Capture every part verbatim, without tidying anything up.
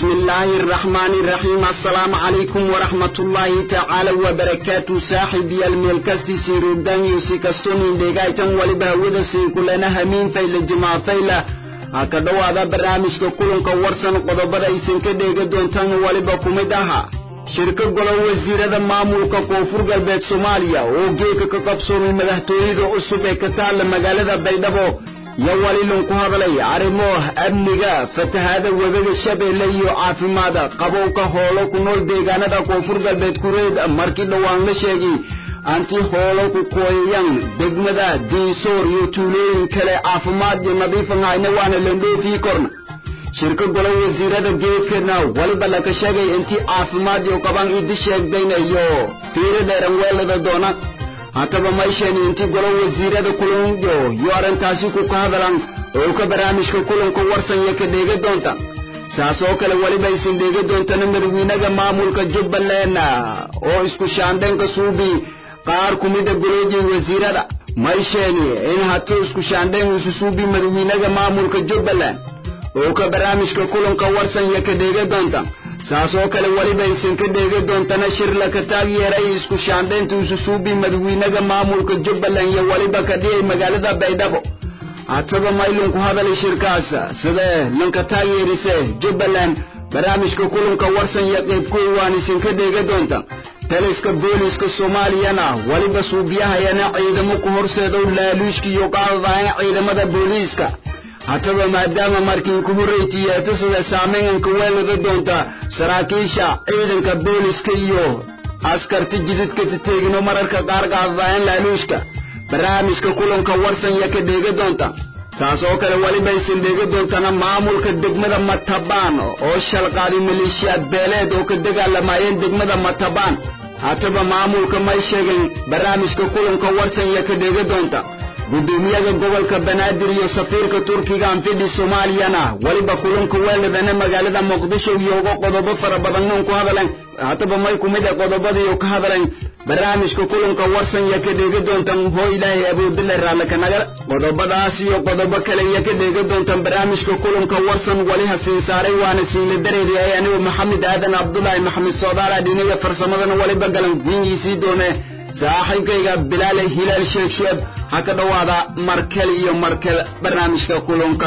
بسم الله الرحمن الرحيم السلام عليكم ورحمة الله تعالى وبركاته صاحبي الملكستي سيرودان يوسيكستوني ديغايتان ولبهودا سيكولنا همين فايلة جماع فايلة هكذا هذا برامج كلهم كورسان قضبدا يسنك ديغا دونتان ولبا كوميداها شركة قلو وزيرة مامول كوفور قلبات سوماليا وجيك كقبصون المدهتويد عصبه كتال مقالة بيدبو يوالي لنكو هذا لي عرموه أبنغا فتهذا وبيغ الشبه لي عافي ماذا قبوك هولوك نول ديغانا دا كوفور قلبات كوريد مركي دوان لشيغي أنتي هولوك كويان دقمدا ديسور يتولين كالي عافي ماذا نظيفا غاينوان اللندو في كورنا شركة قلو وزيرة جيد كرنا ولبا لك شاقي انتي عافماد يو قبان ايدي شاق دينا يو فيري ديران ويلة دونا هاتبا مايشاني انتي قلو وزيرة كلون يو يو ارنتاسيكو كهدلان اوكا برامشكو كلون كو ورسان يكا ديگا دونتا ساسوكا لولبا يسن ديگا دونتا نمرويناga maamulka Jubbaland oo isku shaandeenka suubi qaar kumida gurooji wasiirada maayshani in hato isku shaandeen isu suubi madawiinaga maamulka Jubbaland oo ka barnaamijka kulanka warsan ya ka dheega doonta saasoo kale waliba isin ka dheega doontana shir la ka taageeray isku shaandeynta isu suubi madawiinaga maamulka Jubbaland iyo waliba ka dhigay magaalada Baydhabo ataba maylun ku hadalay shirkaas sida lanka taageerisay Jubbaland barnaamijka kulanka warsan ya qayb ku waan isin ka dheega doonta taliska booliska Soomaaliyana waliba suubiyaha yana ciidamo ku horseedo laaluushki iyo qaadada ciidamada booliska hataba maadaama markii ku horeeyay tusada saameyn ku weelada doonta saraakiisha ciidanka booliska iyo askarta jidadka teegino mararka qaar qaadaan laaluushka barnaamijka kulanka warsan ya ka dheega doonta saasoo kale waliba isin dheega doontana maamulka degmada Matabaan oo shalqaadi maleeshiyad beeleed oo ka dagaalamayeen degmada Matabaan hataba maamulka may sheegin barnaamijka kulanka warsan ya ka dheega doonta gudoomiyaha gobolka Banaadir iyo safiirka Turkiga anfidi Soomaaliyana waliba kulanka weeladana magaalada Muqdisho iyo qodobo fara badan ku hadalan hataba may kumida qodobada iyo ka hadalan barnaamijka kulanka warsan ya ka dheega doontan hoo Ilaahay abuudillah raalka naga qodobadaas iyo qodobo kale ya ka dheega doontan barnaamijka kulanka warsan wali hasiin saaray waana siin dareeriyay aniga Maxamed Aadan Abdullahi Maxamed Soodaala dhinaca farsamadana waliba galan guingiisi doone saaxiibkayga Bilaal Hilaal Sheekh Shuab haka dhawaada markale iyo markale barnaamijka kulanka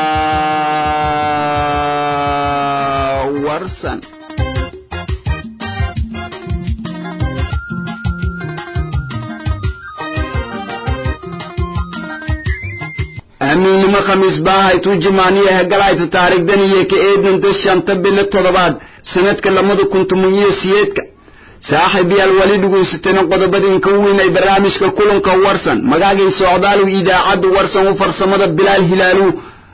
warsan أمين ما خميس باهي توجمانية هقلايت تاريخ دنيا كأيدن دشان تبلي التضباد سنة كلمة كنت مية سيادك صاحبي الوليد وستنا قضبدين كوين اي برامج كلهم كورسن مغاقين سعودالو إذاعة ورسن وفرسمة بلال هلالو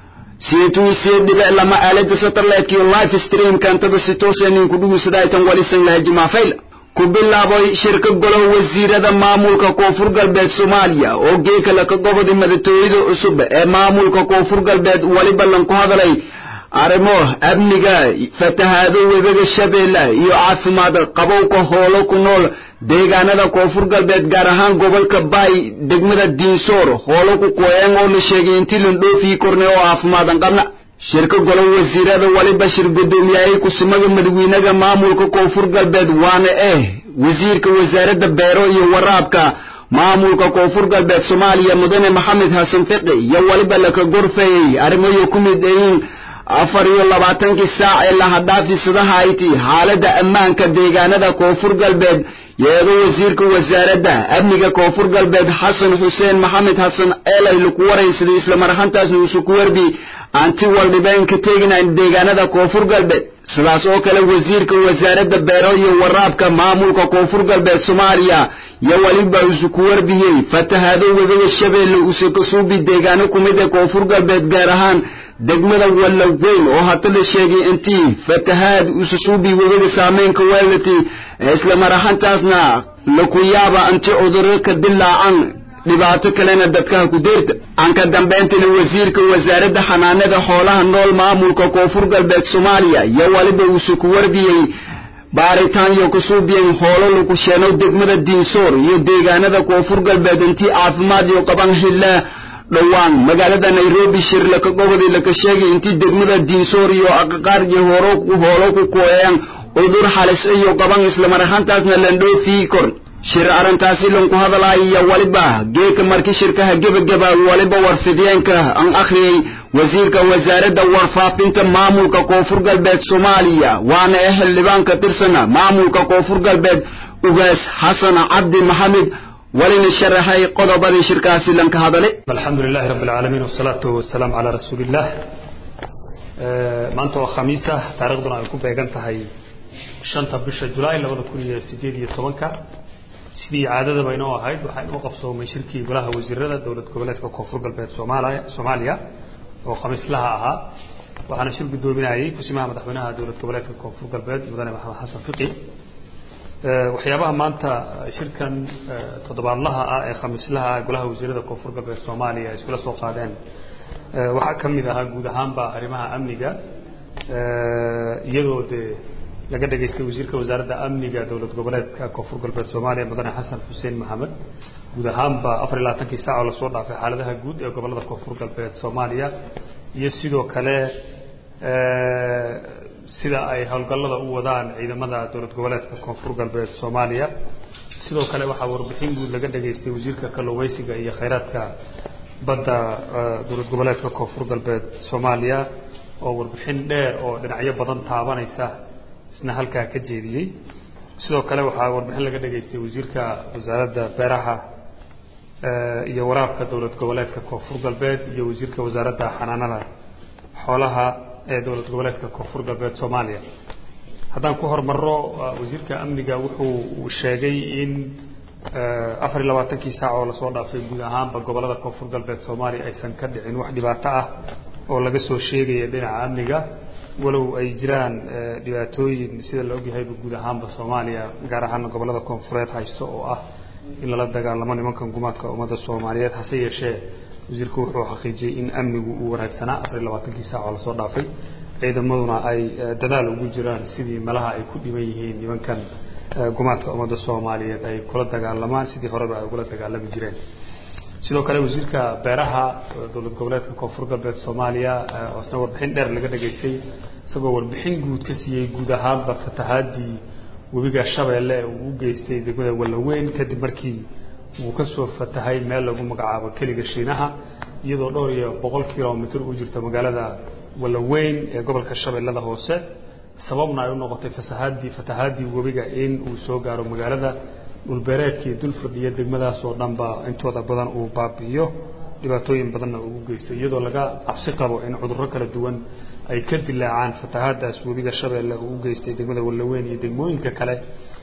سيتوي سيد بقى لما آلت ستر لاتكي اللايف ستريم كان تبسيتوسي ان كدوه سدايتا وليسن لها جماع فايلة كبلا بوي شركة قلو وزيرة مامولك كوفر قلبات سوماليا وقيك لك قبض مدتويد عصب مامولك كوفر قلبات ولبا لنكو هذا لي أرموه أبنغا فتهادو وبيغ الشبيلة يعاف ماذا قبوك هولوك نول ديغانا دا كوفر قلبات غارهان قبل كباي دقمدا دينسور هولوك كوينغو لشيغين تلن دو في كورنيو عاف ماذا قبنا شركة قلو وزيرة ولبا شر قدومياي كسمغ مدوينغا مامولك كوفر قلبات وانا ايه وزيرك وزارة بيرو يورابك مامولك كوفر قلبات سوماليا مدن محمد حسن فقي يولبا لك غرفي أرمو يكومي دين afar iyo labaatanki saac ilaa hadaafi sidaha ayti xaalada ammaanka deegaanada koonfur galbeed iyadoo wasiirka wasaaradda amniga koonfur galbeed Xasan Xuseen Maxamed Xasan eelay lagu wareysaday isla marxantaasna uu ku warbi anti waldibeen ka teegnaa deegaanada koonfur galbeed sidaas oo kale wasiirka wasaaradda beero iyo waraabka maamulka koonfur galbeed Soomaaliya iyo waliba uu ku warbiyay fatahaado webiga Shabeelle uu ka suubi deegaano kumida koonfur galbeed gaar ahaan degmada wala weyn oo hadda la sheegay intii fatahaad ususubi webiga saameynka weelati isla maraxantaasna la ku yaaba anti cudurka dilaacan dhibaato kalena dadka ku deerta aan ka dambeyntii wasiirka wasaaradda xanaanada xoolaha nool maamulka koonfur galbeed Soomaaliya iyo waliba uu ku warbiyay baaritaan iyo ku suubiyeen xoolo lagu sheeno degmada Diinsoor iyo deegaanada koonfur galbeed intii caafimaad iyo qaban xilla dhawaan magaalada Nairobi shir la ka gobodi la ka sheegay intii degmada Dinsor iyo aqaar iyo horo ku holo ku kooyaan udur halis iyo qaban isla mar ahaantaasna landoo fi kor shir arintaasi lan ku hadalaya waliba geeka markii shirkaha gabagaba waliba warfideenka aan akhriyay wasiirka wasaaradda warfaafinta maamulka koonfur galbeed Soomaaliya waana xildhibaan ka tirsan maamulka koonfur galbeed ugaas Xasan Cabdi Maxamed ولين الشرحي قضى بدي شركة سلم كهذا الحمد لله رب العالمين والصلاة والسلام على رسول الله مانتو خميسة تاريخنا يكون بيجنت هاي شنطة بش جولاي لو كل سيدي يتوانكا سيدي عدد بينه هاي وحين وقفوا من شركة يقولها وزير دولة قبلات كوفر قلبات سوماليا سوماليا وخميس لها ها وحنا شركة دوبناي كسمها مدحونها دولة قبلات كوفر قلبات مدن محمد حسن فقي waxyaabaha maanta shirkan toddobaad laha ah ee khamiislaha golaha wasiirada koonfur galbeed Soomaaliya ay isla soo qaadeen waxa kamid ah guud ahaanba arrimaha amniga iyadoo laga dhageystay wasiirka wasaaradda amniga dawlad goboleedka koonfur galbeed Soomaaliya mudane Xasan Xuseen Maxamed guud ahaanba afar iyo labaatan saac la soo dhaafay xaaladaha guud ee gobolada koonfur galbeed Soomaaliya iyo sidoo kale sida ay hawlgallada u wadaan ciidamada dawlad goboleedka koonfur galbeed Soomaaliya sidoo kale waxa warbixin guud laga dhageystay wasiirka kalluumaysiga iyo kheyraadka badda dawlad goboleedka koonfur galbeed Soomaaliya oo warbixin dheer oo dhinacyo badan taabanaysa isna halka ka jeediyay sidoo kale waxa warbixin laga dhageystay wasiirka wasaaradda beeraha iyo waraabka dawlad goboleedka koonfur galbeed iyo wasiirka wasaaradda xanaanada xoolaha ee dawlad goboleedka koonfur galbeed Soomaaliya haddaan ku hormarro wasiirka amniga wuxuu sheegay in afar iyo labaatan saac oo la soo dhaafay guud ahaanba gobolada koonfur galbeed Soomaaliya aysan ka dhicin wax dhibaato ah oo laga soo sheegay dhinaca amniga walow ay jiraan dhibaatooyin sida la ogyahay guud ahaanba Soomaaliya gaar ahaan gobolada koonfureed haysto oo ah in la dagaalamo nimankan gumaadka ummadda Soomaaliyeed hase yeeshee wasiirku wuxuu xaqiijiyay in amnigu uu wanaagsanaa afar iyo labaatan saac oo la soo dhaafay ciidamaduna ay dadaal ugu jiraan sidii malaha ay ku dhiman yihiin nimankan gumaadka ummadda Soomaaliyeed ay kula dagaalamaan sidii horeba ay uga dagaalami jireen sidoo kale wasiirka beeraha dawlad goboleedka koonfur galbeed Soomaaliya oo isna warbixin dheer laga dhageystay isagoo warbixin guud ka siiyay guud ahaanba fatahaadii webiga Shabeelle uu u geystay degmada Walaweyn kadib markii uu ka soo fatahay meel lagu magacaabo kaliga Shiinaha iyadoo dhowr iyo boqol kiiloomitir u jirta magaalada Walaweyn ee gobolka Shabeellada hoose sababna ay u noqotay fasahaadii fatahaadii webiga in uu soo gaaro magaalada dhulbeereedkii dul fadhiya degmadaas oo dhanba intooda badan uu baabi'iyo dhibaatooyin badanna uu u geystay iyadoo laga cabsi qabo in cudurro kala duwan ay ka dilaacaan fatahaadaas webiga Shabeelle uu u geystay degmada Walaweyn iyo degmooyinka kale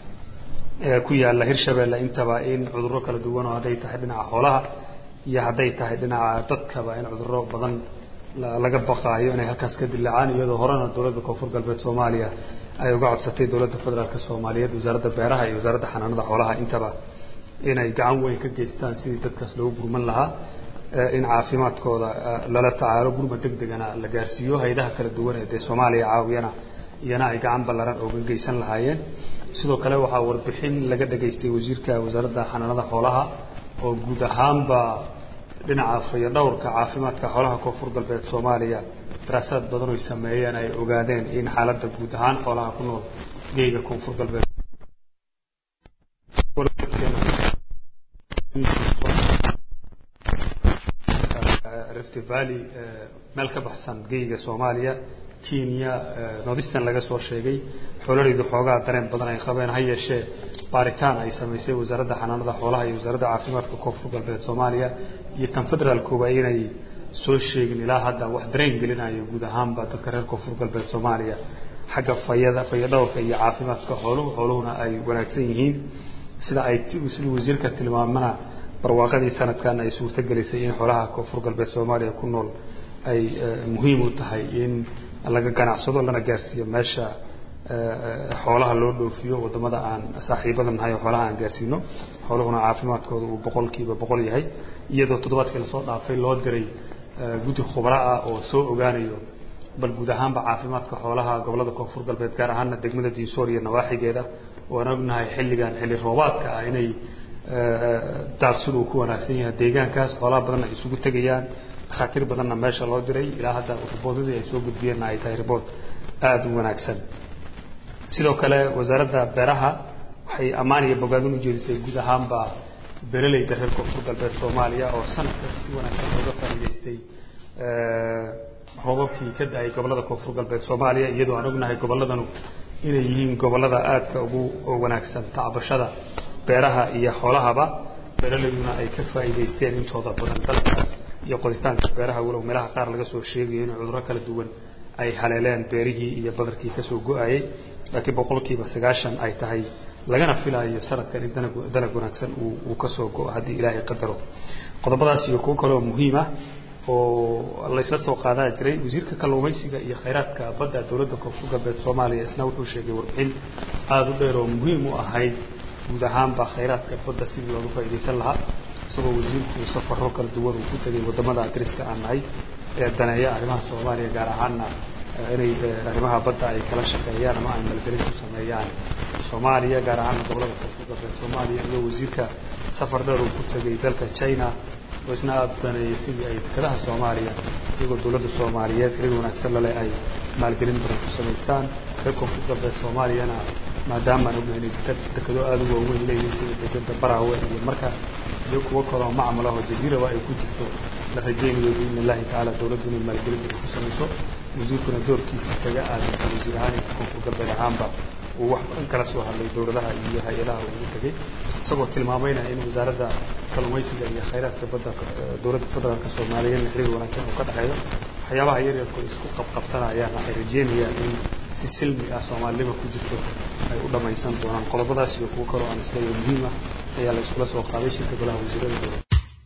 ku yaala Hirshabeelle intaba in cudurro kala duwan oo haday tahay dhinaca xoolaha iyo haday tahay dhinaca dadkaba in cudurro badan laga baqaayo inay halkaas ka dilaacaan iyadoo horena dawladda koonfur galbeed Soomaaliya ay uga codsatay dawladda federaalka Soomaaliyeed wasaaradda beeraha iyo wasaaradda xanaanada xoolaha intaba inay gacan weyn ka geystaan sidii dadkaas loogu gurman lahaa in caafimaadkooda lala tacaalo gurma degdegana la gaarsiiyo hay'adaha kala duwan ee Soomaaliya caawiyana iyana ay gacan ballaran uga geysan lahaayeen sidoo kale waxa warbixin laga dhageystay wasiirka wasaaradda xanaanada xoolaha oo guud ahaanba dhinaca fayadhowrka caafimaadka xoolaha koonfur galbeed Soomaaliya daraasad badan oo sameeyeen ay ogaadeen in xaaladda guud ahaan xoolaha ku nool geega koonfur galbeed Rift Valley meel ka baxsan geega Soomaaliya Kenya Northeastern laga soo sheegay xoolaridu xoogaa dareen badan ay qabeen ha yeeshee baaritaan ay sameysay wasaaradda xanaanada xoolaha iyo wasaaradda caafimaadka koonfur galbeed Soomaaliya iyo tan federaalkuba inay soo sheegin ilaa hadda wax dareen gelinayo guud ahaanba dadka reer koonfur galbeed Soomaaliya xagga fayada fayadhowrka iyo caafimaadka xooluhu xooluhuna ay wanaagsan yihiin sida ay sida wasiirka tilmaamana barwaaqadii sanadkan ay suurta gelisay in xoolaha koonfur galbeed Soomaaliya ku nool ay muhiim u tahay in laga ganacsado lana gaarsiiyo meesha xoolaha loo dhoofiyo wadamada aan saaxiibada nahay xoolaha aan gaarsiino xooluhuna caafimaadkooda uu boqolkiiba boqol yahay iyadoo toddobaadkii la soo dhaafay loo diray guddi khubaro ah oo soo ogaanayo bal guud ahaanba caafimaadka xoolaha gobolada koonfur galbeed gaar ahaan degmada Dinsor iyo nawaaxigeeda oo aan ognahay xilligan xilli roobaadka ah inay taas sidoo ku wanaagsan yahay deegaankaas xoolaha badan ay isugu tagayaan khaatir badanna meesha loo diray ilaa hadda riboodadii ay soo gudbiyeen ay tahay ribood aad u wanaagsan sidoo kale wasaaradda beeraha waxay ammaan iyo bogaadin u jeedisay guud ahaanba beeralayda reer koonfur galbeed Soomaaliya oo sanadka si wanaagsan uga faa'iideystay roobabkii ka da'ay gobolada koonfur galbeed Soomaaliya iyadoo aan ognahay goboladanu inay yihiin gobolada aadka ugu wanaagsan tacbashada beeraha iyo xoolahaba beeralayduna ay ka faa'iideysteen intooda badan dalkaas iyo qoditaanka beeraha walow meelaha qaar laga soo sheegayo in cudurro kala duwan ay haleeleen beerihii iyo badarkii ka soo go'ayay laakiin boqolkiiba sagaashan ay tahay lagana filayo sanadkan in dalag wanaagsan uu ka soo go'o haddii ilaahay qadaro qodobadaas iyo kuwo kale oo muhiim ah oo la isla soo qaadaa jiray wasiirka kalluumaysiga iyo khayraadka badda dawladda koonfur galbeed Soomaaliya isna wuxuu sheegay warbixin aad u dheer oo muhiim u ahayd guud ahaanba khayraadka badda sidii looga faa'iideysan lahaa isagoo wasiirku safarro kala duwan uu ku tagay wadamada adriska aan nahay ee daneeya arrimaha Soomaaliya gaar ahaanna inay arrimaha badda ay kala shaqeeyaan ama ay maalgelin ku sameeyaan Soomaaliya gaar ahaan gobolada koonfur galbeed Soomaaliya iyo wasiirka safar dheer uu ku tagay dalka China oo isna aad daneeyay sidii ay dekadaha Soomaaliya iyagoo dawladda Soomaaliyeed xiriir wanaagsan la leh ay maalgelin badan ku sameystaan reer koonfur galbeed Soomaaliyana maadaama aan ognahay dekado aad u waaweyn leeyihiin sida dekada Baraawe iyo marka iyo kuwa kale oo macamul ah oo jasiira ay ku jirto la rajaynayo in Ilaahay taala dawladdu inay maalgelin ku sameyso wasiirkuna doorkiisa kaga aadan wasiir ahaan koonfur galbeed ahaanba uu wax kala soo hadlay dawladaha iyo hay'adaha uu tagay isagoo tilmaamayna in wasaaradda kalluumaysiga iyo khayraadka badda dawladda federaalka Soomaaliya in xiriir wanaagsan uu ka dhaxeeyo waxyaabaha yar yar isku qabqabsanayaan ay rajeynayaan in si silmi ah Soomaalida ku jirto ay u dhamaysan doonaan qodobadaas iyo kuwo kale oo aan isla muhiim ah ayaa la isku soo qaaday shirka golaha wasiirada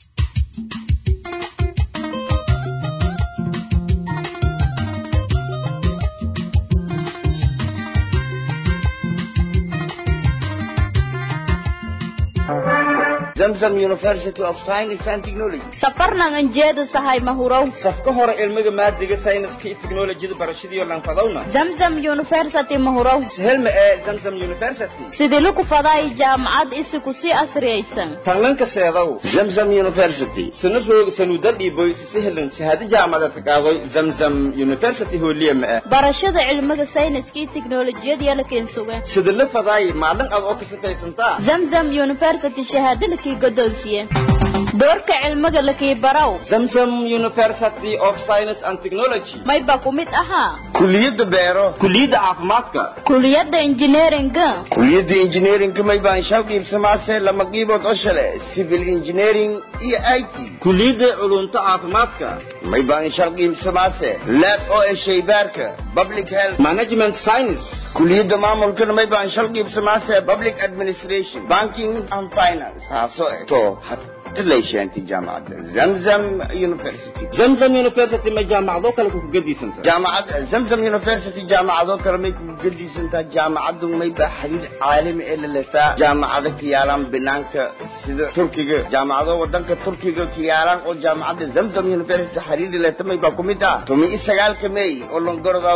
Zamzam University of Science and Technology. safarna anjeedu sahay mahuraw safka hore ilmiga maadiga sayniska iyo teknolojiyada barashadiyo lan fadawna Zamzam University mahuraw helma ee Zamzam University sidii lagu faday jaamacad isiku si asriyaysan tanlanka seedaw Zamzam University sanadooda sanadadii boys si helan shahaado jaamacad ka qaaday Zamzam University hooliyama barashada cilmiga sayniska iyo teknolojiyada la keensuga sidii la faday maalin aad oo ka safaysantaa Zamzam University shahaado la كيقدوسية دورك علمك لكي براو Zamzam University of Science and Technology ما يبقوا ميت أها كلية بيرو كلية عافماتك كلية انجينيرينج كلية انجينيرينج ما يبقى شوقي بسماسة لما قيبت أشلة سيفل انجينيرينج اي اي تي كلية علوم عافماتك ما يبقى شوقي بسماسة لاب او اشي باركة public health management science كلية معمل كنا ما يبقى شوقي بسماسة public administration banking and finance هاسوء تو تليش أنت جامعة زمزم يونيفرسيتي زمزم يونيفرسيتي ما جامعة ذوك لكم قدي سنتا جامعة زمزم يونيفرسيتي جامعة ذوك لكم قدي سنتا جامعة ذوك ما يبقى حرير عالمي إلا لتا جامعة ذوك يالام بنانك سيد تركي جامعة ذوك ودنك تركي كيالام أو جامعة زمزم يونيفرسيتي حرير لتا ما يبقى كميتا تومي إسرائيل كمي أولون قرضاو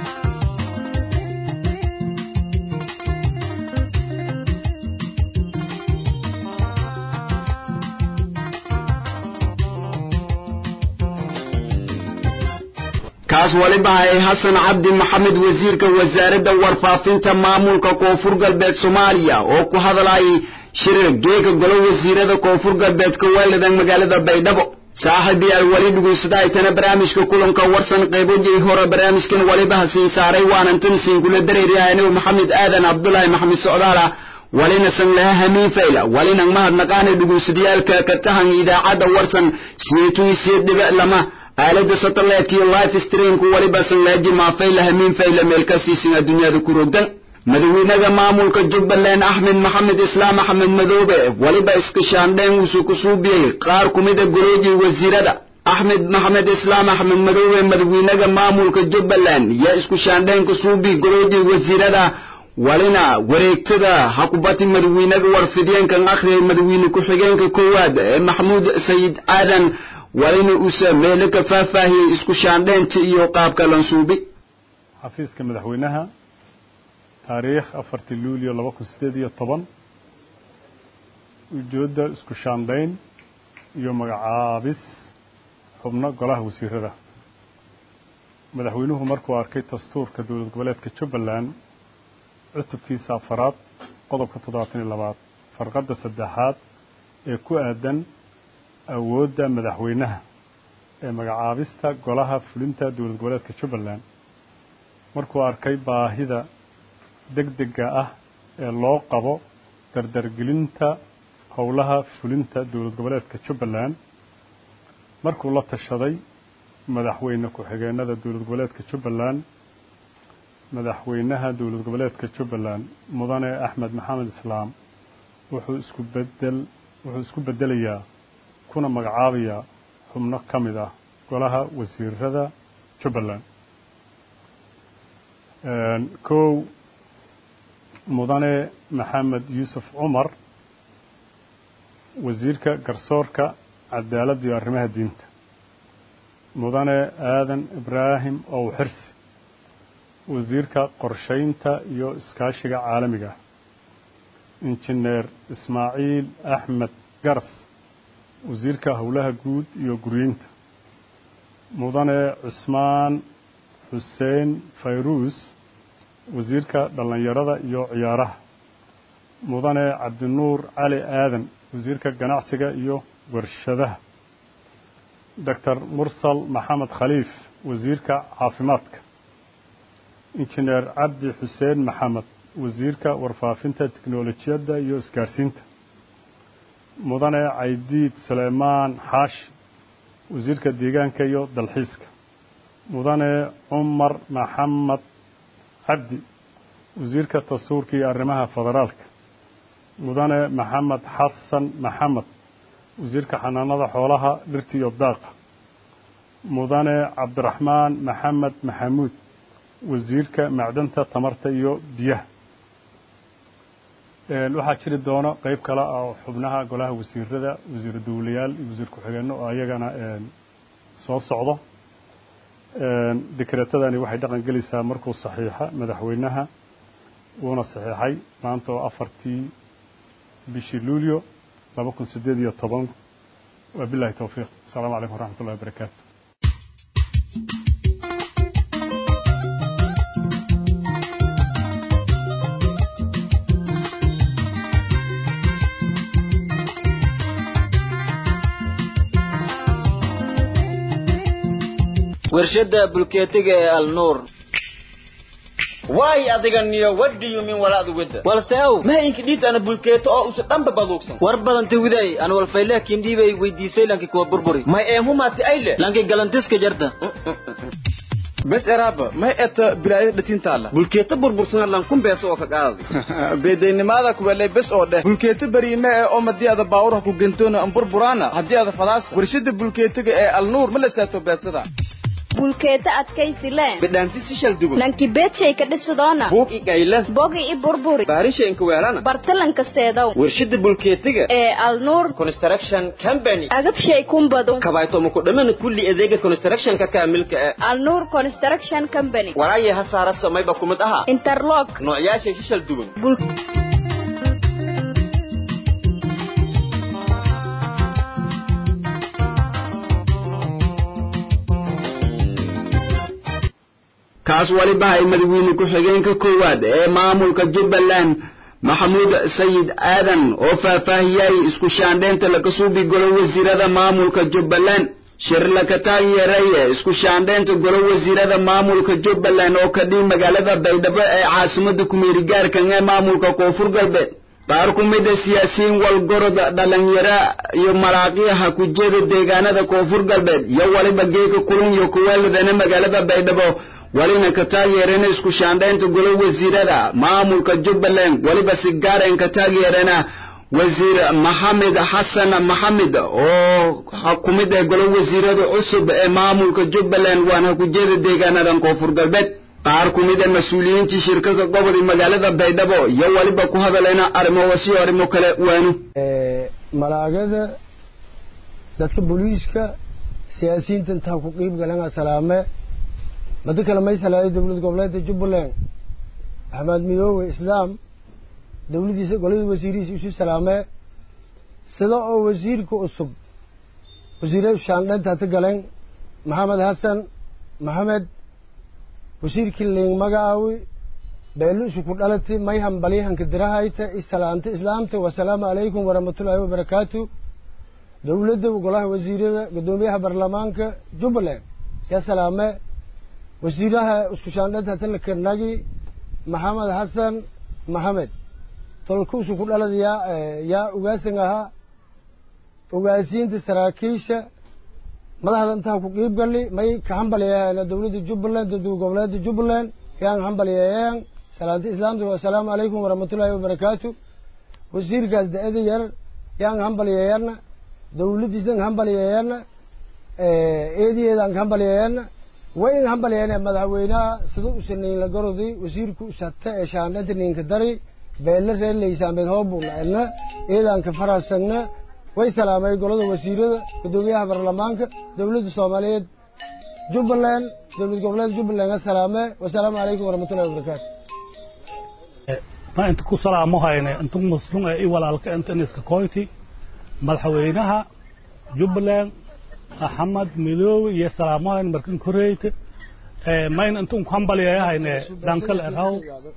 kaas waliba ay Xasan Cabdi Maxamed wasiirka wasaaradda warfaafinta maamulka koonfur galbeed Soomaaliya oo ku hadalay shirka geega golaha wasiirada koonfur galbeed ka waladan magaalada Baydhabo saaxibi ay wali dhageysaday tan barnaamijka kulanka warsan qaybooyay hore barnaamijkan waliba hasiin saaray waanan tan siin kula dareeriyay Maxamed Aadan Abdullaahi Maxamed Socdaala walina san laha hamiin fayla walina mahad naqaan dhageysadayalka ka tahan idaacada warsan siituu siidib lama aalada satellite iyo live stream ku waliba san laaji ma fayla hamiin fayla meel ka siisin adduunyada ku rogdan madaxweynaha maamulka Jubbaland Axmed Maxamed Islaam Axmed Madoobe waliba iska shaandeen uu ku suubiyay qaar kumida golooji wasiirada Axmed Maxamed Islaam Axmed Madoobe madaxweynaha maamulka Jubbaland ya isku shaandeen ku suubi golooji wasiirada walina wareegtada hakubati madaxweynaha warfidiyeen kan akhriye madaxweyne ku xigeenka koowaad ee Maxamuud Sayid Aadan walina uu sameeyay ka faahfaahiyay isku shaandheynta iyo qaabka lansuubi xafiiska madaxweynaha taariikh afartii luulyo laba kun sideed iyo toban ujeedda isku shaandayn iyo magacaabis xubno golaha wasiirada madaxweynuhu markuu arkay dastuurka dowlad goboleedka Jubbaland cutubkiisa afaraad qodobka toddobaatan iyo labaad farqada saddexaad ee ku aadan awoodda madaxweynaha ee magacaabista golaha fulinta dowlad goboleedka Jubbaland markuu arkay baahida degdega ah ee loo qabo dardargelinta howlaha fulinta dowlad goboleedka Jubbaland markuu la tashaday madaxweyne ku-xigeenada dowlad goboleedka Jubbaland madaxweynaha dowlad goboleedka Jubbaland mudane Axmed Maxamed Islaam wuxuu isku bedel wuxuu isku bedelayaa kuna magacaabayaa xubno ka mid ah golaha wasiirada Jubbaland kow mudane Maxamed Yuusuf Cumar wasiirka garsoorka cadaaladda iyo arrimaha diinta mudane Aadan Ibraahim oo xirsi wasiirka qorsheynta iyo iskaashiga caalamiga injineer Ismaaciil Axmed Garas wasiirka howlaha guud iyo guryeynta mudane Cismaan Xuseen Fayruus wasiirka dhalinyarada iyo ciyaaraha mudane Cabdinuur Cali Aadan wasiirka ganacsiga iyo warshadaha Doctor Mursal Maxamed Khaliif wasiirka caafimaadka injineer Cabdi Xuseen Maxamed wasiirka warfaafinta tiknoolajiyadda iyo isgaarsiinta mudane Caydiid Suleymaan Xaashi wasiirka deegaanka iyo dalxiiska mudane Umar Maxamed Cabdi wasiirka dastuurka iyo arrimaha federaalka mudane Maxamed Xasan Maxamed wasiirka xanaanada xoolaha dhirta iyo daaqa mudane Cabdiraxmaan Maxamed Maxamuud wasiirka macdanta tamarta iyo biyaha ee waxa jiri doona qayb kale oo xubnaha golaha wasiirada wasiir dawlayaal iyo wasiir ku-xigeenno oo ayagana ee soo socdo ee dekreetadani waxay dhaqan gelaysaa markuu saxiixa madaxweynaha wuuna saxiixay maanta oo afartii bishii Luulyo laba kun siddeed iyo toban wabillahi tawfiiq assalamu alaykum warahmatullahi wabarakatuh warshada bulkeetiga ee Al-Nuur واي أديكني ودي من ولا أدوده والساو ما إنك ديت أنا بولكيت أو أستم ببادوكسن وربنا تودي أنا والفيلا كيم دي بي ويدي سيلانك كوا بربري ما إيهم ما تأيله لانك جالنتيس كجرده بس إرابة ما إت بلاي بتين تالا بولكيت بربرسنا لانكم بيسوا كقاضي بدين ماذا كوالي بس أوده بولكيت بري ما أو مدي هذا باوره كوجنتونا أم بربرانا هدي هذا فلاس ورشد بولكيت النور ملا ساتو بيسدا bulkeeta adkaysi leen bidaanti si shal dugo nanki beetshay ka dhisidona buug i qayla bogi i burburi baarisha inka weelana bartalanka seedow warshada bulkeetiga ee Al-Nuur construction company agab shay kumbado kabayto ma ku dhamaan kulli adeega construction ka kaamilka ah Al-Nuur construction company waraaye hasaara samayba kumid aha interlock noocyashay si shal dugo kaas waliba ay madaxweyne ku xigeenka koowaad ee maamulka Jubbaland Maxamuud Sayid Aadan oo faahfaahiyay isku shaandheynta la kasuubi golo wasiirada maamulka Jubbaland shir la ka taageeray isku shaandheynta golo wasiirada maamulka Jubbaland oo ka dhig magaalada Baydhabo ee caasimadda ku meerigaarka ee maamulka Koonfur Galbeed qaar ku mid ah siyaasiyiin walgorod dhalinyaro iyo maraaqiyaha ku jeeda deegaanada Koonfur Galbeed iyo waliba geeka kulun iyo kuweeladana magaalada Baydhabo walina ka taageerana isku shaandheynta golo wasiirada maamulka Jubbaland waliba si gaar ah ka taageerana wasiir Maxamed Xasan Maxamed oo xukuumadda golo wasiirada cusub ee maamulka Jubbaland waana ku jeeda deegaanada Koonfur Galbeed qaar ku mid ah mas'uuliyiinta shirkadda gobolka magaalada Baydhabo iyo waliba ku hadaleena arrimo wasi arrimo kale waanu ee malaagada dadka booliiska siyaasiyiinta inta ku qeyb galan salaame مدك لما يسأل أي دولة قبلات جبلان أحمد ميدوي إسلام دولة دي قليل وزيري سوسي سلامة sida oo wasiirka cusub wasiirada shaandhanta ta galeen maxamed xasan maxamed wasiirkii liin magaawi beelu isku dhalatay may hambaliyahanka dirahayta islaanta islaamta wasalaamu calaykum waraxmatullaahi wabarakaatu dowladda golaha wasiirada gudoomiyaha baarlamaanka jubbaland ya salaame wasiiraha isku shaandhanta ta karnagi maxamed xasan maxamed tolku isku dhalada yaa yaa ugaasan ahaa ugaasiinta saraakiisha madaxda intaa ku qiib gali may ka hambaliyaana dowladda jubbaland dowlad goboleedka jubbaland yaan hambaliyayaan salaanta islaamta wasalaamu calaykum waraxmatullaahi wabarakaatu wasiirkaas da-ada yar yaan hambaliyayana dowladdiisna hambaliyayana eediyeedaan hambaliyayana way in hambaliyayana madaxweynaha sida u saneyn la garodi wasiirku shata ee shaandhanta ninka dari beelle reer leysaameed hoobuna edna eedaan ka faraasagna way salaamay golada wasiirada gudoomiyaha baarlamaanka dowladda soomaaliyeed jubbaland dowlad goboleed jubbaland ka salaame wasalaamu calaykum waraxmatullahi wabarakaatu ma inta ku salaamo hayne inta muslim ee walaalka inta iska koyti madaxweynaha jubbaland axmed midoobe iyo salaamo hayne markan koreeyta ee mayn inta ku hambaliyaa hayne dankal araw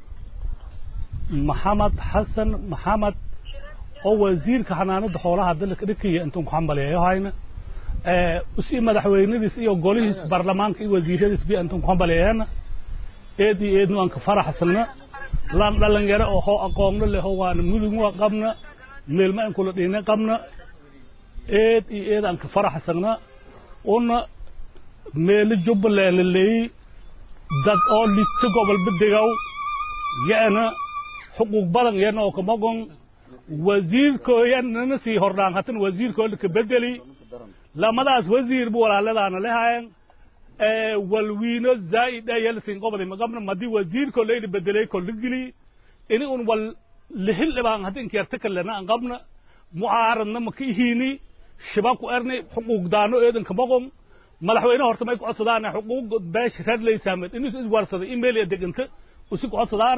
maxamed xasan maxamed oo wasiirka xanaanada xoolaha dalka dhikaya inta ku hambaliyaa hayne ee usi madaxweynadiis iyo golihiis baarlamaanka iyo wasiiradiis bi inta ku hambaliyaa eedi eednu aan ka faraxsana lan dhalinyaro oo hoo aqoon leh oo waan mudug waa qabna meel ma in kula dhina qabna eed iyo eed aan ka faraxsana una meel jubbaland leey dad oo liito gobol bidigaw yaana xuquuq badan yana oo kama gon wasiirko yana si hordaan hatan wasiirko ka bedeli lamadaas wasiir buu walaaladaana leeyahay ee walwiino zaid ayal sin qobadi magabna madi wasiirko leeydi bedelay kolligili ini un wal lihil baan hadin kiyarta kalena an qabna muaaradna ma kiihini shabaku arni xuquuq daano eedan ka boqon madaxweynaha horta may ku codsadaan xuquuq baash rad leeysaamad inuu is warsada email ee deganta usi ku codsadaan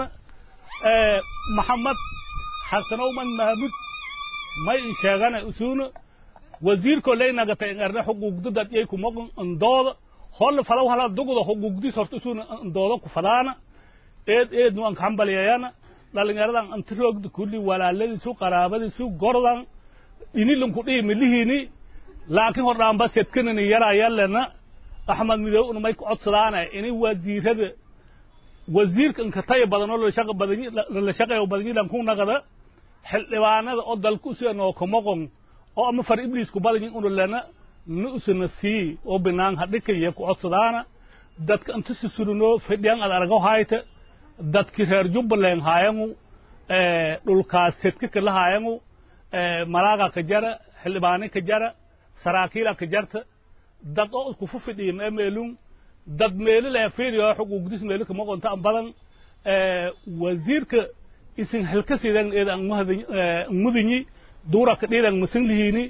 ee maxamed xasan man mahmud may sheegana usuuna wasiirko leeynaga tay arna xuquuq dad ay ku moqon andooda hol falaw hala dugudo xuquuqdiis horta usuuna andooda ku fadaana eed eed nu an kambaliyana dhalinyaradan antiroogda kulli walaaladiisu qaraabadiisu gordan inilin ku dhiimilihini laakiin hordaan ba sedkanani yara yalana axmed midoow uu may ku codsadaan in wasiirada wasiirkan ka tay badan oo la shaqo badan la shaqeeyo badan ku naqada xildhibaanada oo dalku soo noo ka moqon oo ama far ibliis ku badan in lana nuusna si oo binaan hadhikaya ku codsadaan dadka inta susuruno fadhiyaan ad argo hayta dadkii reer jubbaland haayangu ee dhulkaas sedka kala haayangu ee malaaga ka jara xildhibaane ka jara saraakiila ka jarta dad oo isku fufidiyeen meelun dad meel la fiiriyo xuquuqdiis meel ka maqonta badan ee wasiirka isin halka sidan eedan mudini duura ka dhiiran muslimiini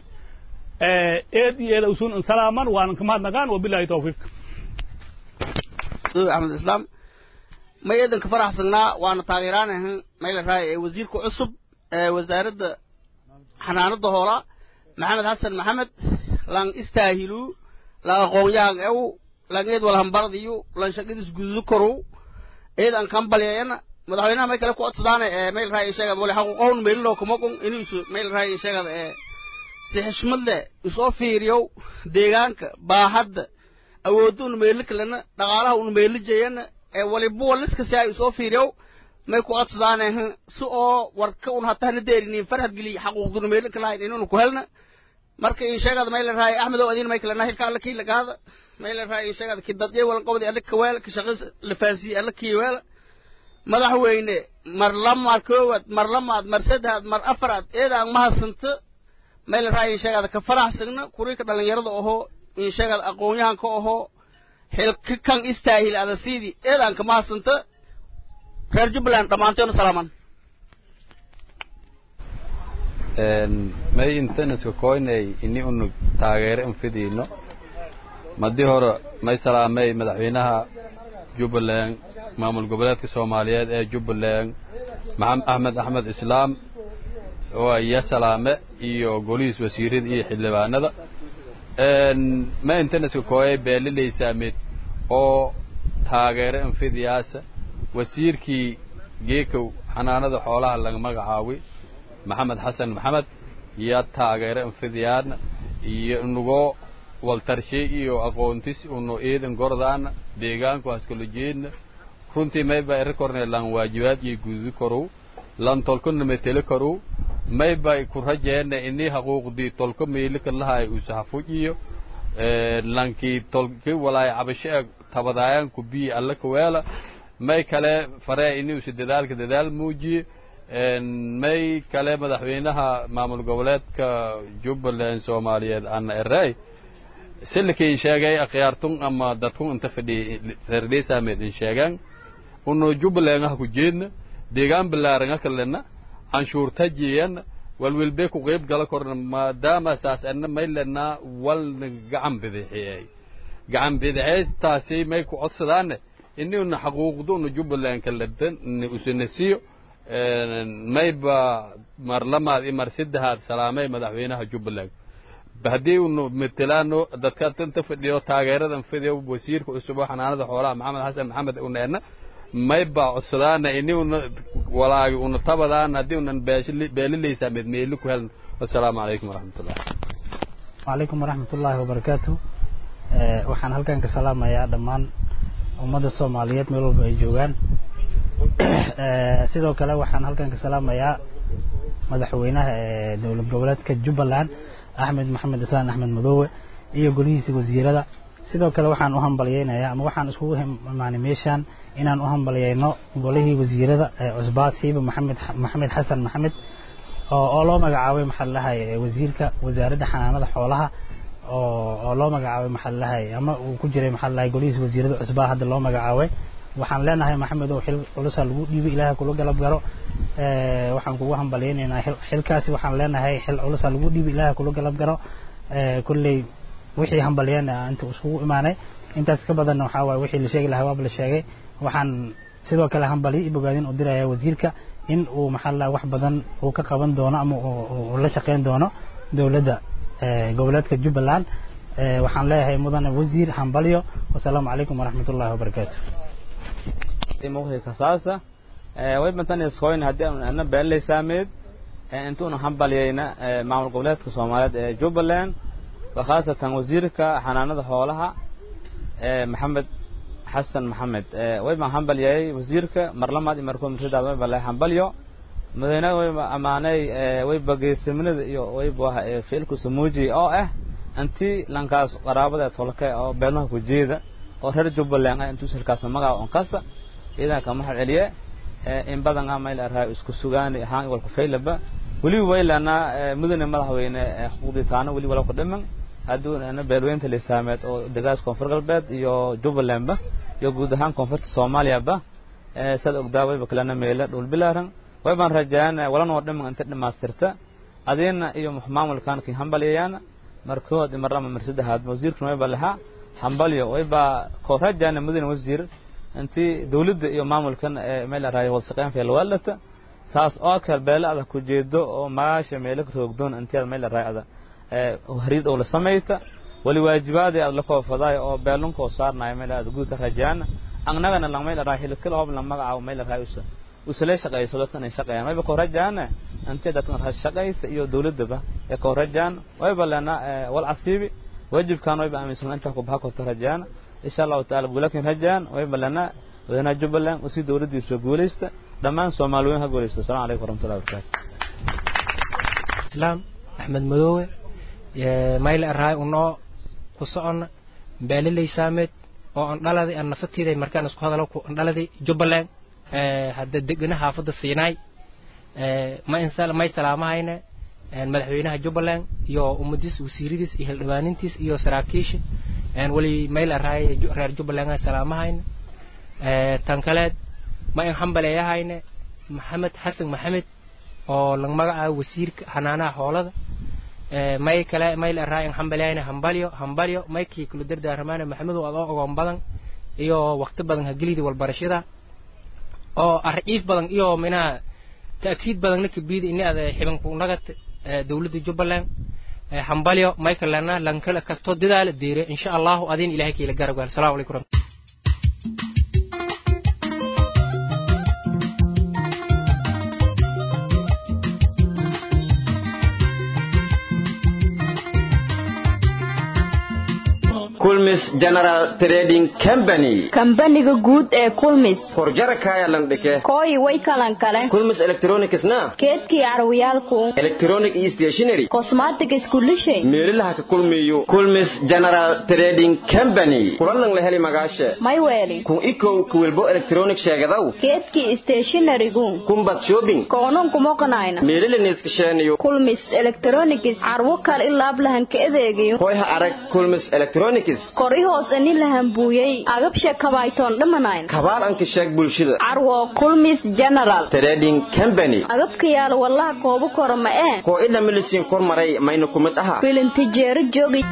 ee eed eed usun salaaman waan kama nagaan wabillahi tawfiq Ahmed Islam ma yeedan ka faraxsanaa waana taageeranahay meel raay ee wasiirka cusub ee wasaaradda xanaanada hoola maxamed xasan maxamed lan istaahilu la aqoonyahan ee lan eed wal hambardiyo lan shaqadiis gudu koro eedan kambaliyana madaxweynaha ma kale ku codsadaan ee meel raay sheegay wali xaqoon meel loo kuma qon inuu meel raay sheegay ee si xishmad leh isoo fiiriyo deegaanka baahada awoodun meel kalena dhaqaalaha uu meel jeeyana ee wali booliska si ay soo fiiriyo may ku codsadaan si oo warka uu hataa deerinin farhad gali xaquuqduna meel kala inuu ku helna marka ay sheegad meel raay Ahmed oo adin may kala nahilka alla kii lagaada meel raay sheegad ki dad ay wal qowdi alla ka weel ka shaqo la faansi alla kii weel madaxweyne mar lama koowad mar lamaad mar saddexaad mar afraad eedaan ma hasanto meel raay sheegad ka faraxsana kuri ka dhalinyarada oo in sheegad aqoonyahan ka oo xilka kan istaahil ada sidi eedan ka maasanta reer jubbaland dhamaanteen salaaman een may intan isku koynay inni unu taageero in fidiino madii hore may salaamay madaxweynaha jubbaland maamul goboleedka Soomaaliyeed ee jubbaland maxamed axmed axmed islaam oo ay salaame iyo goliis wasiirada iyo xildhibaanada ma intan isku kooyay beelilaysaamid oo taageero infidiyaasa wasiirkii geekow xanaanada xoolaha laga magacaabay maxamed xasan maxamed iyo taageero infidiyaadna iyo nugoo waltarshay iyo aqoontis unu eedan gordaana deegaanku haskula jeedna runtii mayba rekorne lan waajibaad iyo guudi karow lan tolkona metele karow mayba ku rajeena inii xuquuqdii tolka meelika lahay uu saxafujiyo lankii tolki walaay cabasho tabadayaan ku bii alla ka weela may kale faree inuu si dadaalka dadaal muujiye may kale madaxweynaha maamul goboleedka Jubbaland Soomaaliyeed ana eray silkii sheegay akhyaartun ama dadku inta fadhi reerdeesa mid in sheegan unu Jubbaland ah ku jeedna deegaan balaaran kalena anshuur tajiyeen walwilbe ku qeyb gala korna maadaama saas anna maylana wal gacan bidixiyay gacan bidixaystaasi may ku codsadaan inuu xuquuqdu unu Jubbaland kaladan usanasiyo mayba marlamaad imar sidaad salaamay madaxweynaha Jubbaland bahdi unu metelaano dadka inta fadhiyo taageeradan fidiyo wasiirka cusub xanaanada xoolaha maxamed xasan maxamed uneena mayba codsadaan inuu walaagi unu tabadaan hadii unan beelileysa mid meelu ku helan assalamu alaykum warahmatullahi وعليكم ورحمة الله وبركاته waxaan halkan ka salaamayaa dhamaan ummada Soomaaliyeed meel walba ay joogaan sidoo kale waxaan halkan ka salaamayaa madaxweynaha dawlad goboleedka Jubbaland Axmed Maxamed Islaan Axmed Madoowe iyo golihiisa wasiirada sidoo kale waxaan u hambalyeeynaa ama waxaan isku imaanay meeshan inaan u hambalyeeyno golihii wasiirada cusbaasiba Maxamed Maxamed Xasan Maxamed oo loo magacaabay maxallaha wasiirka wasaaradda xanaanada xoolaha oo loo magacaabay maxallaha ama uu ku jiray maxallaha golihiisa wasiirada cusbaa hadda loo magacaabay waxaan leenahay Maxamed oo xil culus lagu dhiibay Ilaahay kula galab garo ee waxaan kugu hambalyeeynaa xilkaasi waxaan leenahay xil culus lagu dhiibay Ilaahay kula galab garo ee kulli wixii hambalyeena inta isku imaanay intaas ka badan waxa waay wixii la sheegay lahaa waa la sheegay waxaan sidoo kale hambalyo bogaadin u diraya wasiirka in uu maxalla wax badan uu ka qaban doono ama uu la shaqeyn doono dawladda goboleedka Jubbaland waxaan leeyahay mudane wasiir hambalyo wassalaamu alaykum warahmatullahi wabarakatuh موهي كساسة ويبن تاني سكوين هدي أنا بيلي سامد أنتون حنبلينا مع القبلات كسومالات جوبلان وخاصة وزيرك حنانة حولها محمد حسن محمد ويبن حنبلي وزيرك مرلما دي مركون تدا ويبن لا حنبليو مدينة ويبن أماني ويبن جيس من ويبن فيلك سموجي أو إيه أنتي لانكاس قرابة تولك أو بينه كجيدة أو هر جوبلان أنتو سركاس مغا أنكاسة إذا كان محل عليه إن بدن عمل أرها إسكسوجان هان والكفيلبا ولي ويلنا مدن ملحوين خبودي تانا ولي ولا قدمن هادون أنا بلوين تلي سامت أو دجاج كونفرقل بيت يو جوبلان با يو جود هان كونفرت سوماليا با سد أقداوي بكلنا ميلاد والبلارن ويبان رجعان ولا نودم أنت ماسترتا أدين يو محمام الكان كي همبليان مركود مرة من مرسد هاد وزير كنوي بالها همبليو ويبا كورجان مدن وزير أنتي دولد يوم معمول كان ميل راي والسقيان في الوالدة ساس أكل بلا على كجيدو وماش ميلك رقدون أنتي الميل راي هذا وهريد أول سميته ولواجبات على لقوا فضاء أو بلون كوسار ناي ميل هذا جوز رجعان أنا أنا لما ميل راي هل كل هم لما قاعد ميل راي وس وسليش شقي سلوت كان شقي ما يبقى رجعان أنتي ده تنهار شقي يو دولد ده يكون رجعان ويبقى لنا والعصيبي واجب كانوا يبقى مسلمين أنت كبها كترجعان إن شاء الله تعالى بقول لك هجان ويبقى لنا ودنا جبلان وسيد ولد يسوع جوليست دمان سومالوين هجوليست السلام عليكم ورحمة الله وبركاته. إسلام أحمد مدوي مايل الرأي إنه قصان باللي سامت أو أن لذي أن نفتي ذي مركان سكوا هذا لو أن لذي جبلان هذا دقنا حافظ الصيناي ما إنسان ما يسلامه هنا المدحوينها جبلان يو أمديس وسيريدس إهل دبانينتيس يو سراكيش أن ولي ميل الرأي رأي جبلان سلامه هنا تنكلت ما ينحمل يا هنا محمد حسن محمد أو لما وزير حنانا حولد ما يكلا ما الرأي ينحمل هنا همبليو همبليو ما يكي كل درد رحمن محمد والله أقوم بدن إيو وقت بدن هجليد والبرشيدة أو أرئيف بدن إيو منها تأكيد بدن لك بيد إني هذا حبن كونغت dawladda Jubbaland hambalyo Michael lana lankala kasto dadaal diire insha Allah adin ilaahay kiila garagaal salaamu alaykum Kulmis General Trading Company kambaniga guud ee Kulmis forjara kaya landike kooy way kalan kale Kulmis Electronics na keedkii arwiyalku electronic and stationery cosmetics kullishay meelaha ka kulmiyo Kulmis General Trading Company kulan la heli magaashe may weeli ku iko kuwilbo electronic sheegadaw keedkii stationery gu kumbat shopping koonon kuma qanayna meelaha niskashaniyo Kulmis Electronics arwo kale ilaab lahan ka adeegayo kooy ha arag Kulmis Electronics korihoos ani lahan buuyay agabsha kabayton dhamanayn kabaal anka sheeg bulshada arwo Kulmis General Trading Company agabka yaal wallahi koobo korma ee ko ila milisin kormaray mayna kumid aha filin tijeero joogi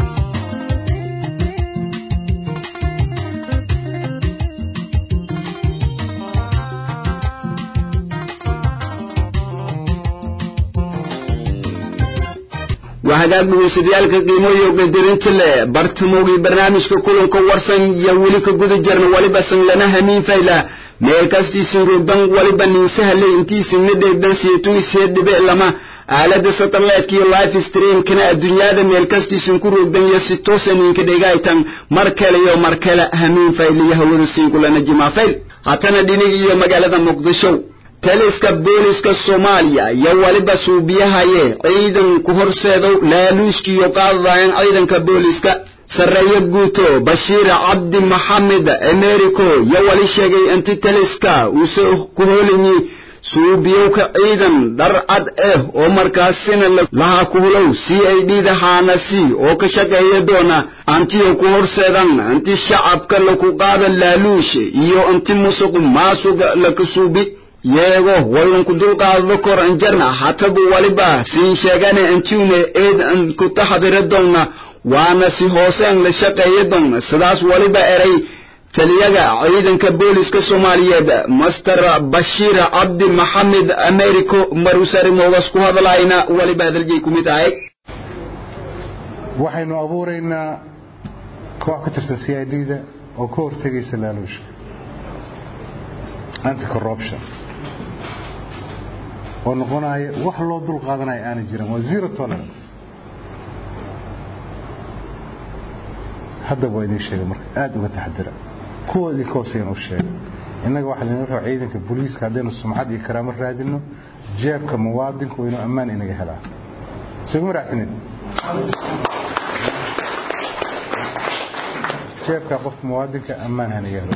وهاجاك بوسديال كقيمو يوجد درنتله برتموجي برنامج ككلهم كورسن يولي كجود جرن ولي بس لنا همين فيلا ميكاستي سيرودن ولي بني سهل انتي سند درسيتو يسيد بلما على دستلات كي لايف ستريم كنا الدنيا ده ميكاستي سنكرو دن يسيتو سنين كدغايتن مركله يو مركله همين فيلا يهود سينكلنا جما فيل هاتنا ديني يو مغالده مقدشو تلسك بوليسك الصوماليا يوالي بسوبيها يه عيدن كهرسيدو لالوشكي يقاضاين عيدن كبوليسك سرية قوتو بشير عبد محمد امريكو يوالي شاقي انت تلسكا وسوخ كهوليني سوبيوك عيدن درعد اه ومركاسين لها كهولو سي اي دي دهانا سي وكشاقا يدونا انتي كهرسيدن انتي شعب كاللكو قادا لالوش يو انتي مسوق ماسوق لكسوبي يego wayn ku dul qaado kor anjarna hatabu waliba sin sheegane intuune eed an ku taxadiradona waana si hooseen la shaqeeyadon sidaas waliba eray taliyaga ciidanka booliska Soomaaliyeed Master Bashir Abdi Mohamed Americo marusari moogas ku hadlayna waliba daljay kumid ahay waxaynu abuureynaa koox ka tirsan C I D da oo ka hortagaysa laaluushka anti corruption oo noqonaya wax loo dul qaadanay aan jirin waa zero tolerance hadda waa idin sheegay marka aad uga taxadira kuwa idin kooseen u sheegay innaga waxa la yiraahdo ciidanka booliiska hadaynu sumcad iyo karaamo raadino jeebka muwaadinku inuu ammaan inaga helaa soo maraxsanid jeebka qofka muwaadinka ammaan hanaga helo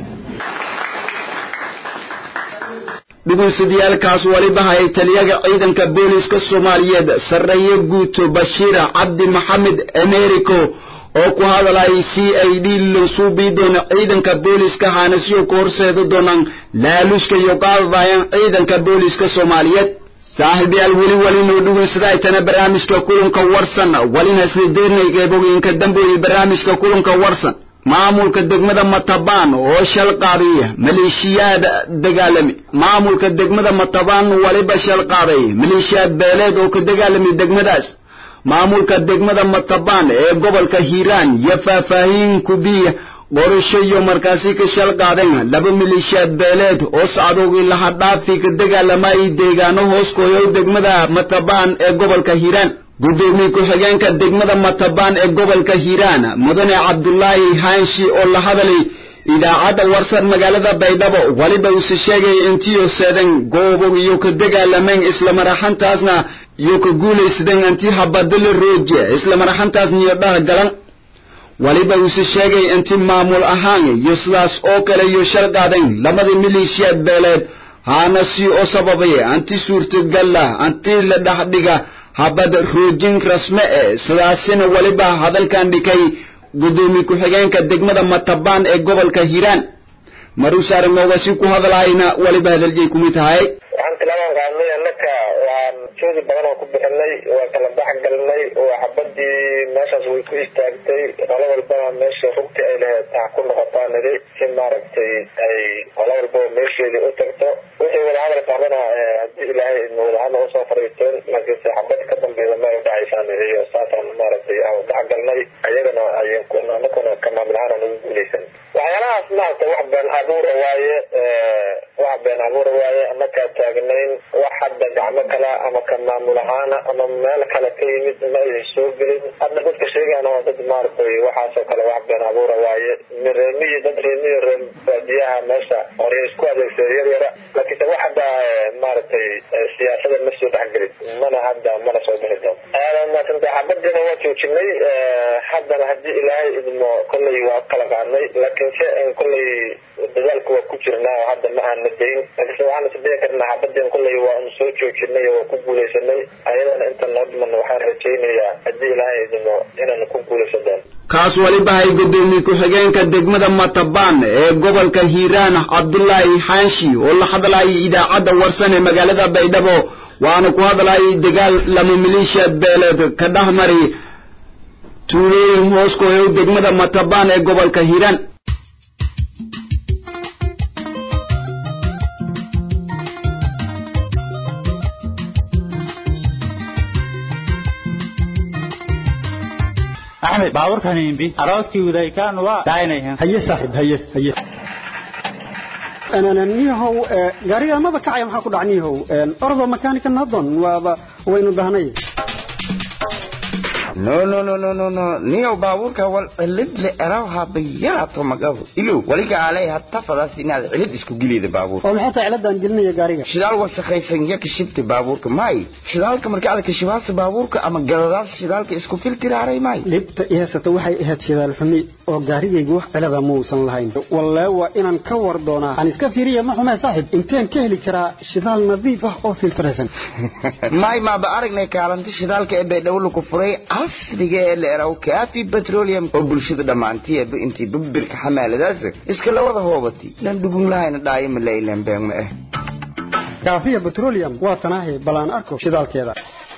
dhugunsiyaalkaas waliba hay taliyaga ciidanka booliska Soomaaliyeed Sareeye Guuto Bashir Abdi Mohamed Americo oo ku hadalay C I D loo suubidoona ciidanka booliska haanasiyo koorseedo doonaan laalushka iyo qaadayaan ciidanka booliska Soomaaliyeed saaxiibayaal wali wali noo dhugunsadaytana barnaamijka kulanka warsan walina isleedeynay qeybooyinka dambeeyay barnaamijka kulanka warsan maamulka degmada Matabaan oo shal qaadiya maleeshiyada dagaalami maamulka degmada Matabaan waliba shal qaaday maleeshiyad beeleed oo ka dagaalami degmadaas maamulka degmada Matabaan ee gobolka Hiiraan ya faahfaahin ku biya qorasho iyo markaasi ka shal qaadan laba maleeshiyad beeleed oo sacadoogi la hadhaafi ka dagaalamay deegaano hoos kooyo degmada Matabaan ee gobolka Hiiraan gudoomiye ku-xigeenka degmada Matabaan ee gobolka Hiiraan mudane Cabdullaahi Haanshi oo la hadalay idaacada warsan magaalada Baydhabo waliba uu sheegay intii seedan goobo iyo ka dagaalameen isla maraxantaasna iyo ka guuleysteen intii habadal rooje isla maraxantaas niyo dhagalan waliba uu sheegay intii maamul ahaan iyo sidaas oo kale iyo sharqadan lamada maleeshiyad beeleed haana si oo sababay anti suurtagal ah anti la dhaxdhiga habad roojin rasmi ah sidaasina waliba hadalkan dhikay gudoomiye ku-xigeenka degmada Matabaan ee gobolka Hiiraan marusar moogasi ku hadlayna waliba hadaljay kumid tahay waxaan tilmaan qaadnay annaka waan joodi badan oo ku bixinay waa kala bax galnay oo xabadii meeshaas way ku istaagtay qolo walbana meesha rugti ay lahayd taa ku noqotaan nidi si maaragtay ay qolo walba meesheedii u tagto wixii wada hadal qabana haddii ilaahay inuu wada hadal usoo fariisteen laakiinse xabad ka dambeeda ma ay dhacaysaan iyo saatan maaragtay aan bax galnay ayagana ayaan ku anakuna ka maamulahaan aan ugu guulaysan waxyaalahaas maaragtay wax been abuura waaye wax been abuura waaye annakaa taagnayn wax hadda gacmo kala ama ka maamul ahaana ama meel kale ka yimid ma ay soo gelin hadda dadka sheegayana waa dad maaragtay waxaasoo kale wax been abuura waaye reemiyi dad reemiyi reem baadiyaha meesha hore isku adeegsaday yar yara laakiinse wax hadda maaragtay siyaasada ma soo dhexgelin mana hadda mana soo bixi doonto maasanta xabadiina waa joojinay haddana haddii ilaahay idmo kolley waa kala qaadnay laakiinse kolley dadaalka waa ku jirnaa oo hadda ma aana dayn laakiinse waxaan isdhihi karnaa xabadiina kolley waa anu soo joojinay oo waa ku guulaysanay ayadana inta noo dhiman waxaan rajaynayaa haddii ilaahay idmo inaanu ku guulaysan doono kaas waliba hay gudoomiye ku-xigeenka degmada Matabaan ee gobolka Hiiraan Cabdullaahi Xaashi oo la hadlayay idaacadda warsan ee magaalada Baydhabo waana ku hadlayay dagaal lama milisha beelad ka dhaxmari tuulooyin hoos ku hay degmada Matabaan ee gobolka Hiiraan أحمد باور كان ينبي أراسكي وذاي كان وا داينه هي صاحب هي هي أنا نيهو قريبا ما بكعي ما حكوا عنيهو أرض مكانك النظن وين دهني no no no no no no niyo baabuurka wal cilid le eraha biyaato magabu iyo waliga calay hatta fadaas inaad cilid isku gilida baabuur oo maxay ciladan gelinaya gaariga shidaal wasakhaysan ya ka shibti baabuurka may shidaalka marka aad ka shibaas baabuurka ama galadaas shidaalka isku filtiraaray may libta iyasata waxay ahayd shidaal xumi oo gaarigaygu wax cilada muusan lahayn wallahi waa inaan ka war doonaa aan iska fiiriyo ma xumay saaxib inteen ka heli karaa shidaal nadiif ah oo filtiraysan may ma ba aragnay kaalanti shidaalka ee Baydhabo ku furay asriga ee leerow kaafi petroleum oo bulshada dhamaantii intii bubbirka xamaaladaas iska la wada hoobati lan dhugun lahayna dhaayima leeylan been ma ah kaafi petroleum waa tanahay balaan arko shidaalkeeda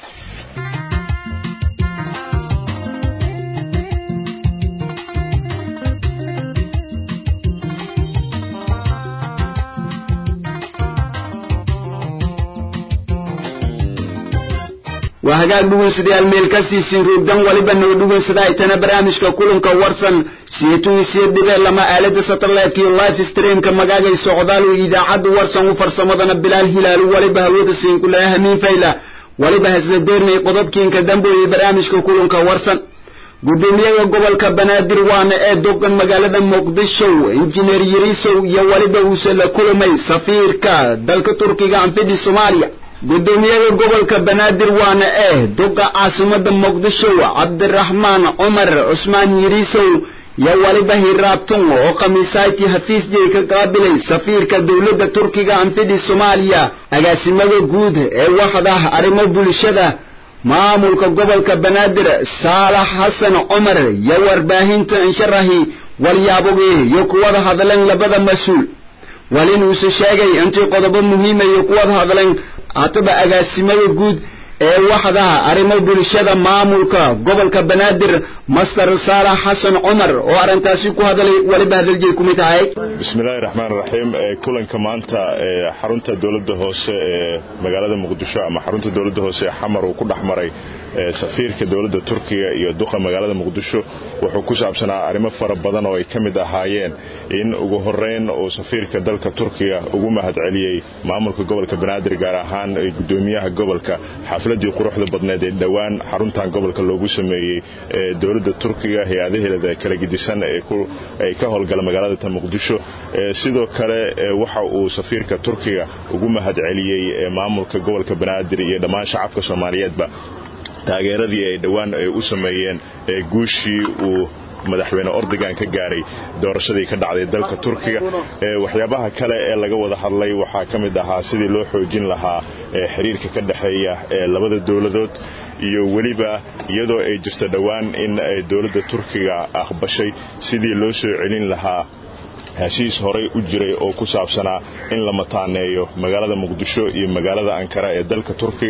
وهاجا دوغن سدي الميل كاسي سيروغدان وليبا نو دوغن سدا ايتنا برامجka kulanka warsan siyeetu siyeedibe lama aalada satellite iyo live stream ka magaaga socdaal oo idaacadu warsan u farsamadana bilaal hilaal waliba hawada siin kula hamiin fayla waliba hasla deernay qodobkiinka dambe ee barnaamijka kulanka warsan gudoomiyaha gobolka Banaadir waana ee dogan magaalada Muqdisho injineer Yarisow iyo waliba uu soo la kulmay safiirka dalka Turkiga anfidi Soomaaliya gudoomiyaha gobolka Banaadir waana ee doga caasimada Muqdisho Cabdiraxmaan Umar Usmaan Yarisow ya waliba hiraabtan oo qamiisayti hafiisjay ka qaabilay safiirka dawladda Turkiga anfidi Soomaaliya agaasimada guud ee waxdaha arrimo bulshada maamulka gobolka Banaadir Saalax Xasan Umar ya warbaahinta insharahi walyaabogay iyo kuwada hadlan labada mas'uul walin uu sheegay intii qodobo muhiim ah iyo kuwada hadlan ataba agaasimada guud ee waxdaha arrimo bulshada maamulka gobolka Banaadir Master Saalax Xasan Umar oo arintaasi ku hadlay waliba hadaljay ku mid tahay bismillaahir rahmaanir rahiim kulanka maanta xarunta dawladda hoose ee magaalada Muqdisho ama xarunta dawladda hoose ee Xamar uu ku dhaxmaray safiirka dawladda Turkiga iyo duqa magaalada Muqdisho wuxuu ku saabsanaa arrimo fara badan oo ay kamid ahaayeen in ugu horeyn oo safiirka dalka Turkiga ugu mahad celiyay maamulka gobolka Banaadir gaar ahaan gudoomiyaha gobolka xafladii quruxda badneed ee dhawaan xaruntan gobolka loogu sameeyay dawladda Turkiga hay'adaheeda kala gidisan ee ku ay ka howlgala magaalada Muqdisho sidoo kale waxa uu safiirka Turkiga ugu mahad celiyay maamulka gobolka Banaadir iyo dhammaan shacabka Soomaaliyeedba taageeradii ay dhawaan ay u sameeyeen guushii uu madaxweyne Erdogan ka gaaray doorashadii ka dhacday dalka Turkiga waxyaabaha kale ee laga wada hadlay waxa kamid ahaa sidii loo xoojin lahaa xiriirka ka dhaxeeya labada dawladood iyo waliba iyadoo ay jirto dhawaan in ay dawladda Turkiga aqbashay sidii loo soo celin lahaa heshiis horay u jiray oo ku saabsanaa in la mataaneeyo magaalada Muqdisho iyo magaalada Ankara ee dalka Turkiga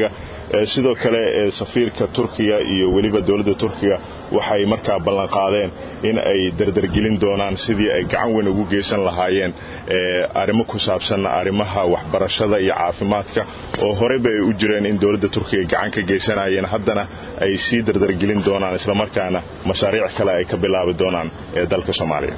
sidoo kale safiirka Turkiga iyo waliba dawladda Turkiga waxay markaa ballan qaadeen in ay dardargelin doonaan sidii ay gacan weyn ugu geysan lahaayeen arrimo ku saabsan arrimaha waxbarashada iyo caafimaadka oo horeba ay u jireen in dawladda Turkiga gacan ka geysanayeen haddana ay sii dardargelin doonaan isla markaana mashaariic kale ay ka bilaabi doonaan ee dalka Soomaaliya.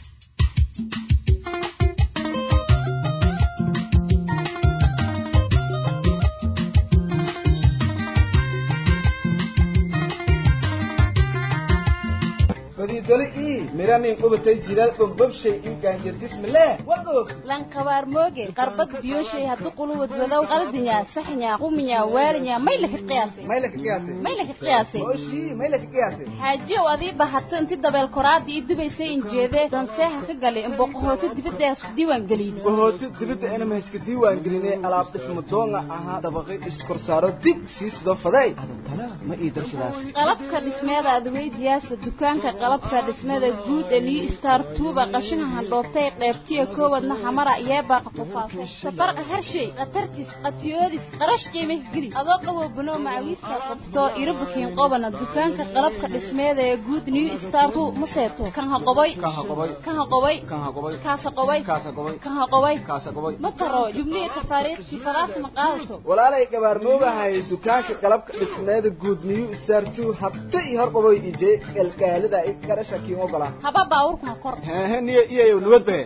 miranin qubatay jiral bombobshay in kan jardis mala waqof lan qabar mooge qarbad biyoshay hadu qulubad wadaw qaldinya saxnya quminya waarinya maylaka qiyaasay maylaka qiyaasay maylaka qiyaasay oshi maylaka qiyaasay xaaji wadi bahato inti dabeel koraadi dubaysay in jeede dan seeha ka galay in boqohooti dibadda isku diiwaan galin boqohooti dibadda ana ma iska diiwaan galinay alaab dhismo doonga aha dabaqay iskor saaro dig si sidoo faday tala ma ii darsadaas qalabka dhismeeda adweydiyaasa dukaanka qalabka dhismeeda guud ee New Star tuuba qashinaha handhoobtay qaybtiya koowadna xamara iyo baaq tufaasay safar harshay qatartis qatiyoodis qarash qiime geli adoo qabo bano macawiista qabto irabkiin qobana dukaanka qalabka dhismeeda ee guud New Star tu maseeto kan ha qobay kan ha qobay kan ha qobay kan ha qobay kaasa qobay kaasa qobay kan ha qobay kaasa qobay mataro jumlada tafaariiq si falaas ma qaadato walaalay gabar moogahay dukaanka qalabka dhismeeda guud New Star tu habta i hor qobay ije galgaalada ay qarasha kiin ogala haba baawurku ha kor ها هني إيه ونود به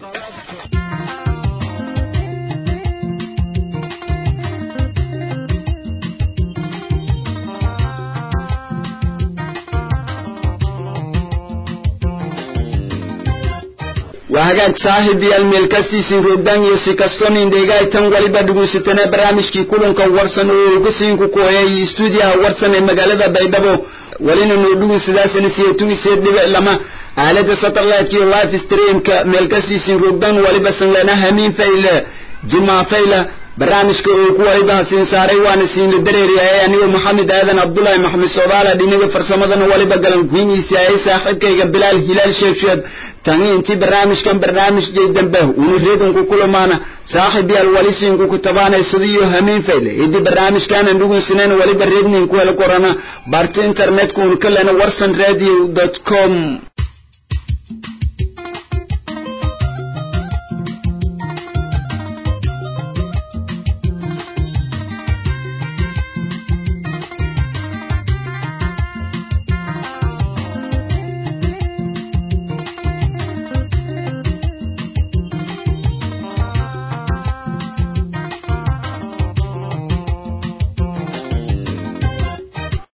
وهاجد صاحب الملك سيسين رودان يسكستون إنديجا يتم غالبا دغوستنا برامج كي كلهم كورسن وغسين كوكوي استوديو ورسن المجالة بيدبو ولين ندوس سداسن سيتوي سيد لما على ساتلايت كي لايف ستريم كملك سيسين رودان ولبسن لنا همين فيلا جمع فيلا برامج كوكوي باسين ساري وانا سين الدريري يعني محمد آذن عبد الله محمد صوبالا دينيغا فرسمدن ولبا قلن كويني سياي صاحب كي بلال هلال شيخ شاب تاني انتي برنامج كان برنامج جيدا به ونريدن كل معنا صاحب الوليسين كتبانا يصديو همين فيله يدي برنامج كان ندوغن سنين ولي بريدني كوال كورونا بارت انترنت كون كلنا ورسن راديو دوت كوم